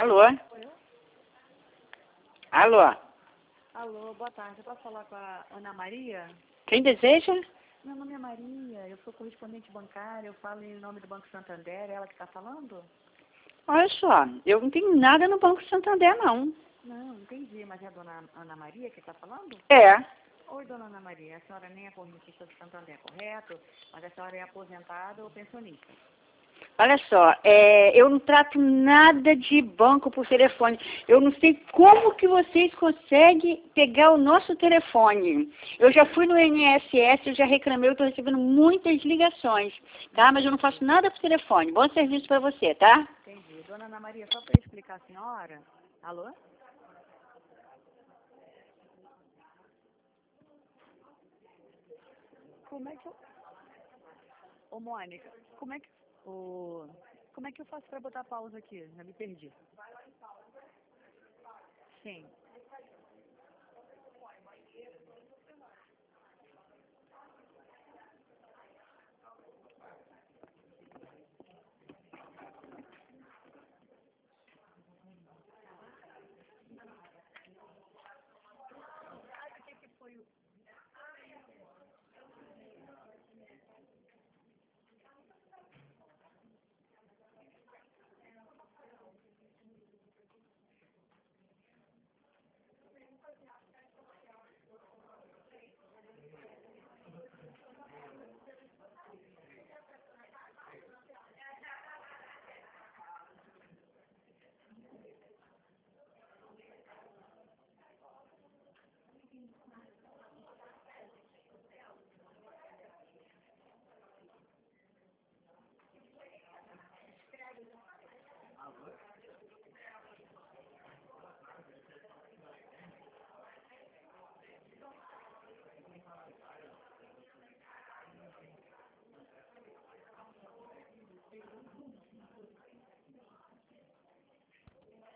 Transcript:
Alô? Alô? Alô, boa tarde. Eu posso falar com a Ana Maria? Quem deseja? Meu nome é Maria, eu sou correspondente bancária, eu falo em nome do Banco Santander, é ela que está falando? Olha só, eu não tenho nada no Banco Santander, não. Não, entendi, mas é a dona Ana Maria que está falando? É. Oi, dona Ana Maria, a senhora nem é correntista do Santander, correto? Mas a senhora é aposentada ou pensionista? Olha só, eu não trato nada de banco por telefone. Eu não sei como que vocês conseguem pegar o nosso telefone. Eu já fui no INSS, eu já reclamei, eu estou recebendo muitas ligações, tá? Mas eu não faço nada por telefone. Bom serviço para você, tá? Entendi. Dona Ana Maria, só para explicar a senhora... Alô? Como é que eu... Ô, Mônica, como é que... Como é que eu faço para botar pausa aqui? Já me perdi. Sim.